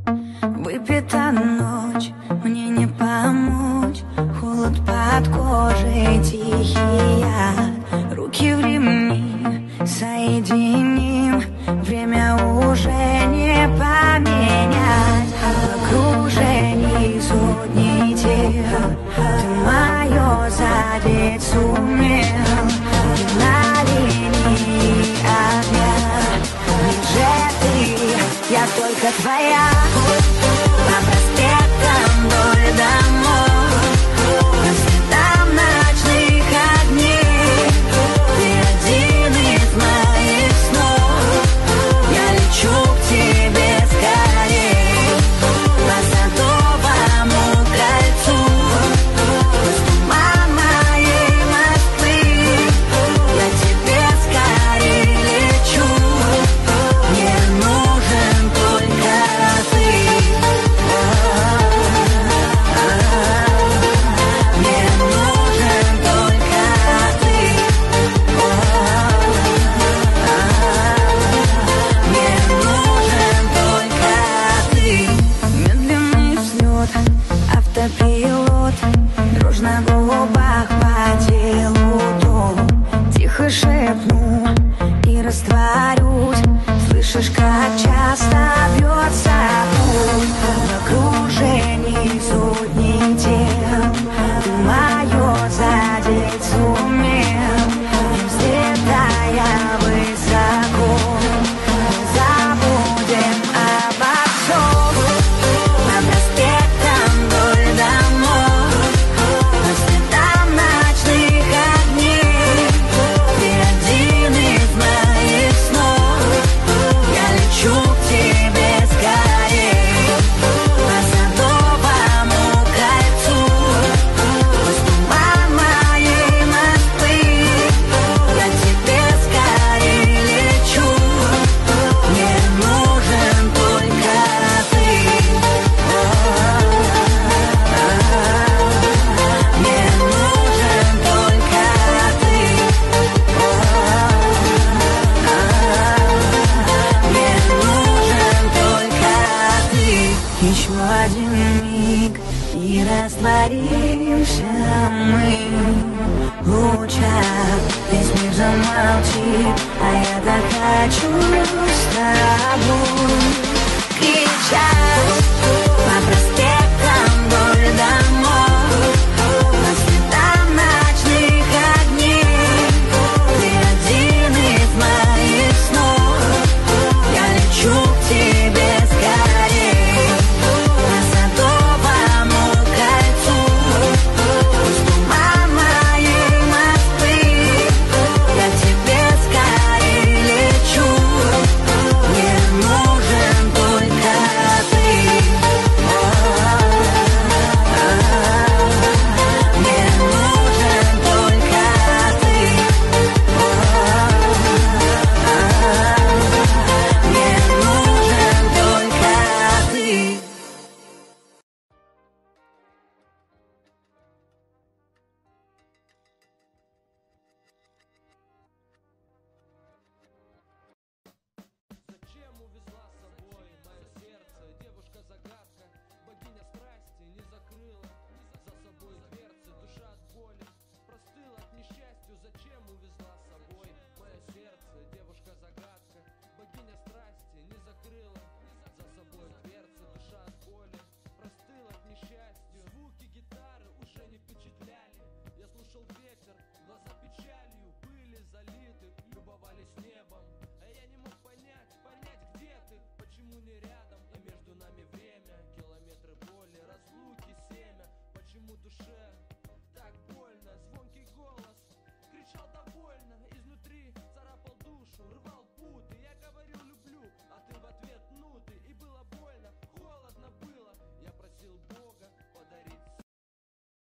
Выпита ночь, мне не помочь. Холод под кожей, тихий яд. Руки в ремни, соединим. Время уже не поменять. В окружении сотни тел ты мое задеть сумел. Ты на линии огня. Ниже ты, я только твоя. По проспектам вдоль домов, по следам ночных огней. Ты один из моих снов. Я лечу к тебе скорей. По Садовому кольцу, сквозь туман моей Москвы. Я тебе скорей лечу. Мне нужен только ты. Мне нужен только ты. Мне нужен только ты. Медленный взлет, автопилот, дрожь на губах по телу дом. Тихо шепну и растворюсь. Слышишь, как часто бьется пульс. В окружении сотни тел ты мое задеть сумел. Не взлетая высоко, мы забудем обо всем. По проспектам вдоль домов, по следам ночных огней. Ты один из моих снов. Я лечу к тебе скорей. По Садовому кольцу, сквозь туман моей Москвы. Я тебе скорей лечу. Мне нужен только ты. Мне нужен только ты. Мне нужен только ты. Еще один миг и растворимся мы в лучах. Весь мир замолчит, а я так хочу с тобой кричать.